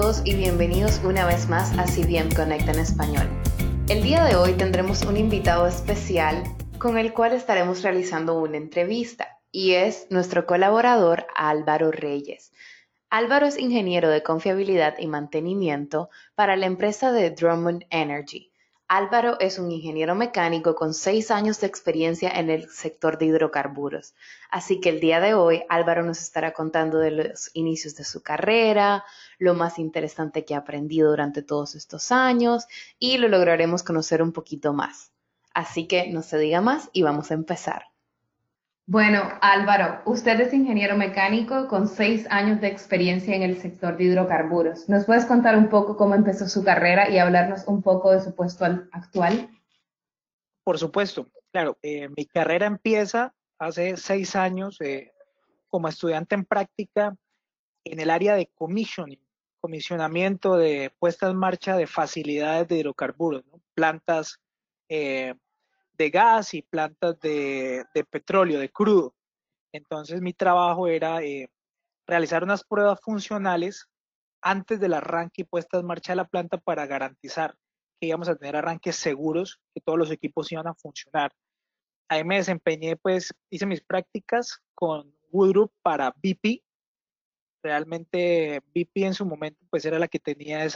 todos y bienvenidos una vez más a CBM Connect en español. El día de hoy tendremos un invitado especial con el cual estaremos realizando una entrevista y es nuestro colaborador Álvaro Reyes. Álvaro es ingeniero de confiabilidad y mantenimiento para la empresa de Drummond Energy. Álvaro es un ingeniero mecánico con 6 años de experiencia en el sector de hidrocarburos. Así que el día de hoy Álvaro nos estará contando de los inicios de su carrera, lo más interesante que ha aprendido durante todos estos años y lo lograremos conocer un poquito más. Así que no se diga más y vamos a empezar. Bueno, Álvaro, usted es ingeniero mecánico con 6 años de experiencia en el sector de hidrocarburos. ¿Nos puedes contar un poco cómo empezó su carrera y hablarnos un poco de su puesto actual? Por supuesto, claro, mi carrera empieza hace 6 años como estudiante en práctica en el área de commissioning, comisionamiento de puesta en marcha de facilidades de hidrocarburos, ¿no? Plantas eh, de gas y plantas de petróleo, de crudo. Entonces mi trabajo era realizar unas pruebas funcionales antes del arranque y puesta en marcha de la planta para garantizar que íbamos a tener arranques seguros, que todos los equipos iban a funcionar. Ahí me desempeñé, pues hice mis prácticas con Woodruff para BP. Realmente BP en su momento pues era la que tenía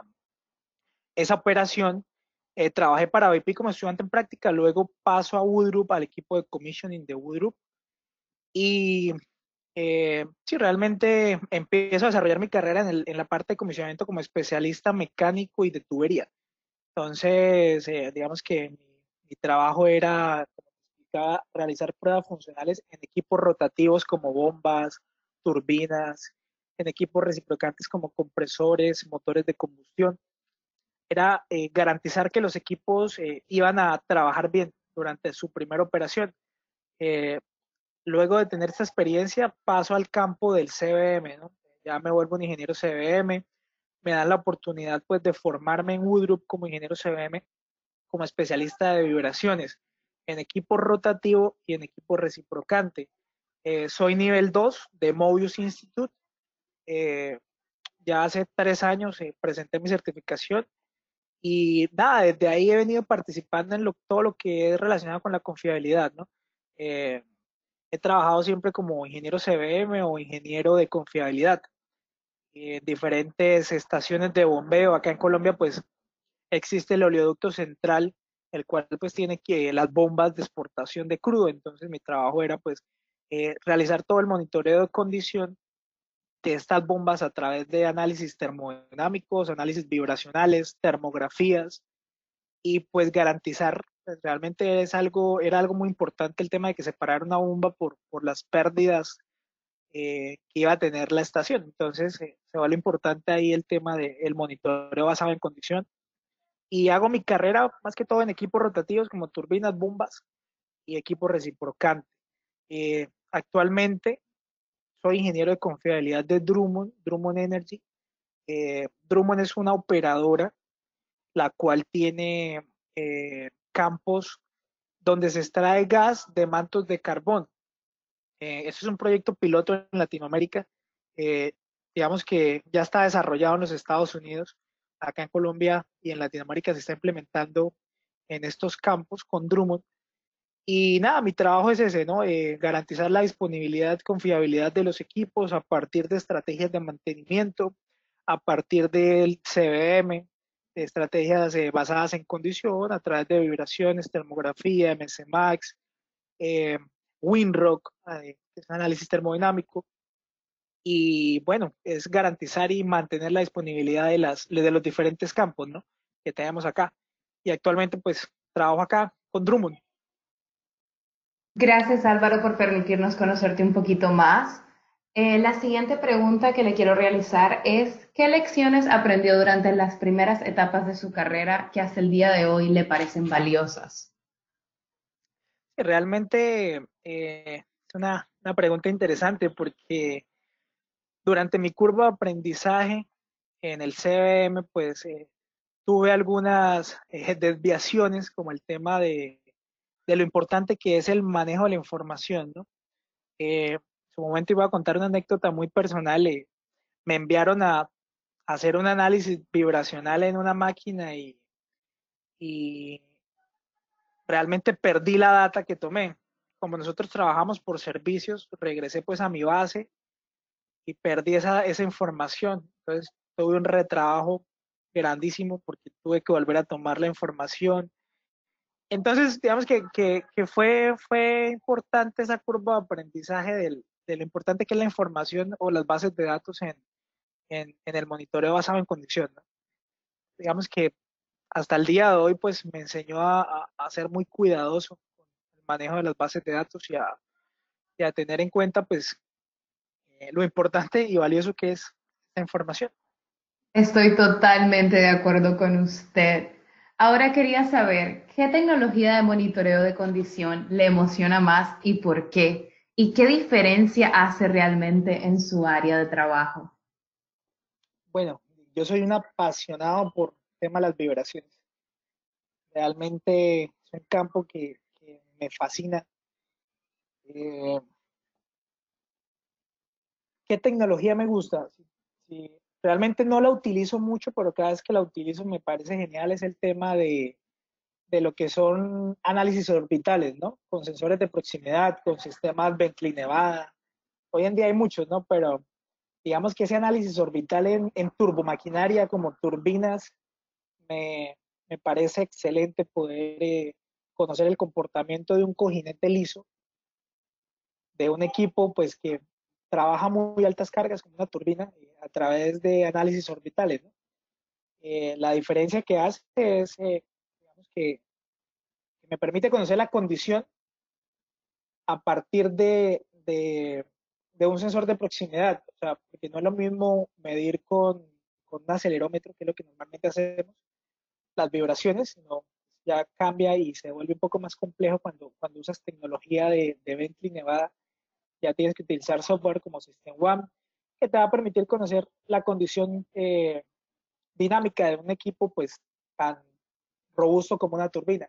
esa operación. Trabajé para BP como estudiante en práctica, luego paso a Woodruff, al equipo de commissioning de Woodruff y sí, realmente empiezo a desarrollar mi carrera en la parte de comisionamiento como especialista mecánico y de tubería. Entonces, digamos que mi trabajo era, como te explicaba, realizar pruebas funcionales en equipos rotativos como bombas, turbinas, en equipos reciprocantes como compresores, motores de combustión. Era garantizar que los equipos iban a trabajar bien durante su primera operación. Eh, Luego de tener esta experiencia, paso al campo del CBM, ¿no? Ya me vuelvo un ingeniero CBM, me dan la oportunidad pues de formarme en Woodruff como ingeniero CBM, como especialista de vibraciones, en equipo rotativo y en equipo reciprocante. Soy nivel 2 de Mobius Institute. Eh, ya hace 3 años presenté mi certificación y nada, desde ahí he venido participando en todo lo que es relacionado con la confiabilidad, ¿no? Eh, He trabajado siempre como ingeniero CBM o ingeniero de confiabilidad. En diferentes estaciones de bombeo. Acá en Colombia, pues existe el oleoducto central, el cual pues tiene que las bombas de exportación de crudo. Entonces mi trabajo era pues realizar todo el monitoreo de condición de estas bombas a través de análisis termodinámicos, análisis vibracionales, termografías y pues garantizar, pues, realmente era algo muy importante el tema de que separar una bomba por las pérdidas que iba a tener la estación. Entonces, se vuelve importante ahí el tema del monitoreo basado en condición. Y hago mi carrera más que todo en equipos rotativos como turbinas, bombas y equipos reciprocantes. Actualmente soy ingeniero de confiabilidad de Drummond Energy. Drummond es una operadora la cual tiene campos donde se extrae gas de mantos de carbón. Este es un proyecto piloto en Latinoamérica. Eh, digamos que ya está desarrollado en los Estados Unidos, acá en Colombia y en Latinoamérica se está implementando en estos campos con Drummond. Y nada, mi trabajo es ese, ¿no? Garantizar la disponibilidad, confiabilidad de los equipos a partir de estrategias de mantenimiento, a partir del CBM, estrategias basadas en condición, a través de vibraciones, termografía, MS Max, eh, Winrock, que es análisis termodinámico, y bueno, es garantizar y mantener la disponibilidad de los diferentes campos, ¿no? Que tenemos acá. Y actualmente pues trabajo acá con Drummond. Gracias Álvaro por permitirnos conocerte un poquito más. La siguiente pregunta que le quiero realizar es, ¿qué lecciones aprendió durante las primeras etapas de su carrera que hasta el día de hoy le parecen valiosas? Realmente es una pregunta interesante porque durante mi curva de aprendizaje en el CBM, pues tuve algunas desviaciones como el tema de lo importante que es el manejo de la información, ¿no? En su momento iba a contar una anécdota muy personal. Me enviaron a hacer un análisis vibracional en una máquina y realmente perdí la data que tomé. Como nosotros trabajamos por servicios, regresé pues a mi base y perdí esa información. Entonces tuve un retrabajo grandísimo porque tuve que volver a tomar la información. Entonces, digamos que fue importante esa curva de aprendizaje de lo importante que es la información o las bases de datos en el monitoreo basado en condición, ¿no? Digamos que hasta el día de hoy, pues me enseñó a ser muy cuidadoso con el manejo de las bases de datos y a tener en cuenta, pues, lo importante y valioso que es la información. Estoy totalmente de acuerdo con usted. Ahora quería saber, ¿qué tecnología de monitoreo de condición le emociona más y por qué? ¿Y qué diferencia hace realmente en su área de trabajo? Bueno, yo soy un apasionado por el tema de las vibraciones. Realmente es un campo que me fascina. Eh, ¿Qué tecnología me gusta? Sí, realmente no la utilizo mucho, pero cada vez que la utilizo me parece genial, es el tema de lo que son análisis orbitales, ¿no? Con sensores de proximidad, con sistemas Bentley Nevada. Hoy en día hay muchos, ¿no? Pero digamos que ese análisis orbital en turbomaquinaria como turbinas me parece excelente poder conocer el comportamiento de un cojinete liso, de un equipo pues que trabaja muy altas cargas como una turbina a través de análisis orbitales, ¿no? La diferencia que hace es, digamos que me permite conocer la condición a partir de un sensor de proximidad, o sea, porque no es lo mismo medir con un acelerómetro, que es lo que normalmente hacemos, las vibraciones, sino ya cambia y se vuelve un poco más complejo cuando usas tecnología de Bentley Nevada. Ya tienes que utilizar software como System One, que te va a permitir conocer la condición dinámica de un equipo pues tan robusto como una turbina.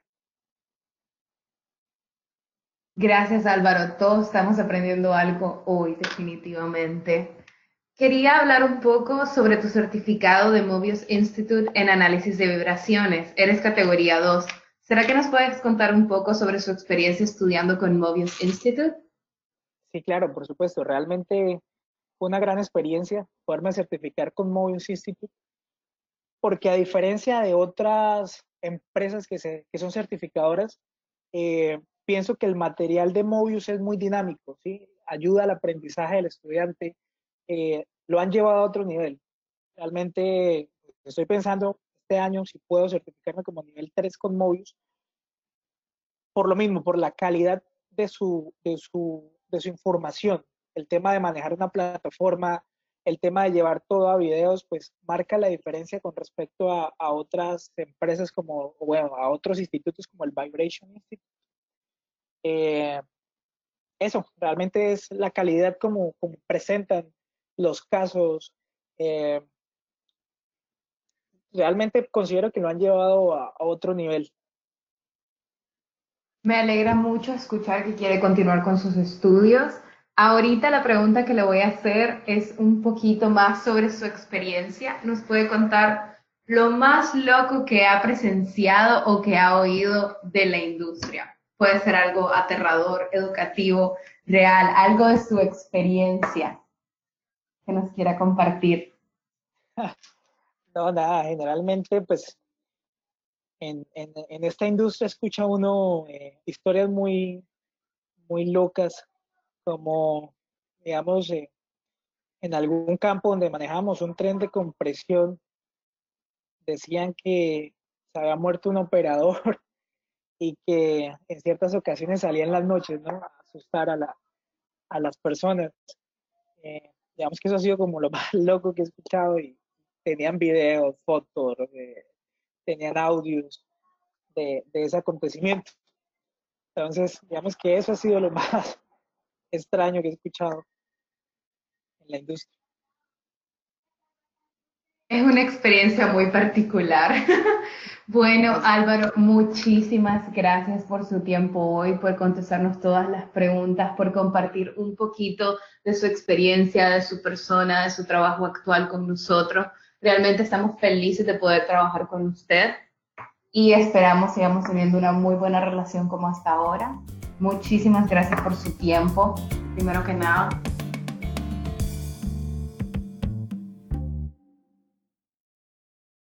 Gracias, Álvaro. Todos estamos aprendiendo algo hoy, definitivamente. Quería hablar un poco sobre tu certificado de Mobius Institute en análisis de vibraciones. Eres categoría 2. ¿Será que nos puedes contar un poco sobre su experiencia estudiando con Mobius Institute? Sí, claro, por supuesto. Realmente fue una gran experiencia poderme certificar con Mobius Institute, porque a diferencia de otras empresas que son certificadoras, pienso que el material de Mobius es muy dinámico, ¿sí? Ayuda al aprendizaje del estudiante, lo han llevado a otro nivel. Realmente estoy pensando este año si puedo certificarme como nivel 3 con Mobius, por lo mismo, por la calidad de su información. El tema de manejar una plataforma, el tema de llevar todo a videos, pues marca la diferencia con respecto a otras empresas como, bueno, a otros institutos como el Vibration Institute. Eh, Eso, realmente es la calidad como presentan los casos. Eh, Realmente considero que lo han llevado a otro nivel. Me alegra mucho escuchar que quiere continuar con sus estudios. Ahorita la pregunta que le voy a hacer es un poquito más sobre su experiencia. ¿Nos puede contar lo más loco que ha presenciado o que ha oído de la industria? Puede ser algo aterrador, educativo, real, algo de su experiencia que nos quiera compartir. No, nada, generalmente pues en esta industria escucha uno historias muy locas, como digamos en algún campo donde manejamos un tren de compresión, decían que se había muerto un operador y que en ciertas ocasiones salía en las noches, ¿no? A asustar a las personas. Digamos que eso ha sido como lo más loco que he escuchado y tenían videos, fotos, tenían audios de ese acontecimiento. Entonces, digamos que eso ha sido lo más extraño que he escuchado en la industria. Es una experiencia muy particular. Bueno, Así, Álvaro, muchísimas gracias por su tiempo hoy, por contestarnos todas las preguntas, por compartir un poquito de su experiencia, de su persona, de su trabajo actual con nosotros. Realmente estamos felices de poder trabajar con usted y esperamos sigamos teniendo una muy buena relación como hasta ahora. Muchísimas gracias por su tiempo. Primero que nada,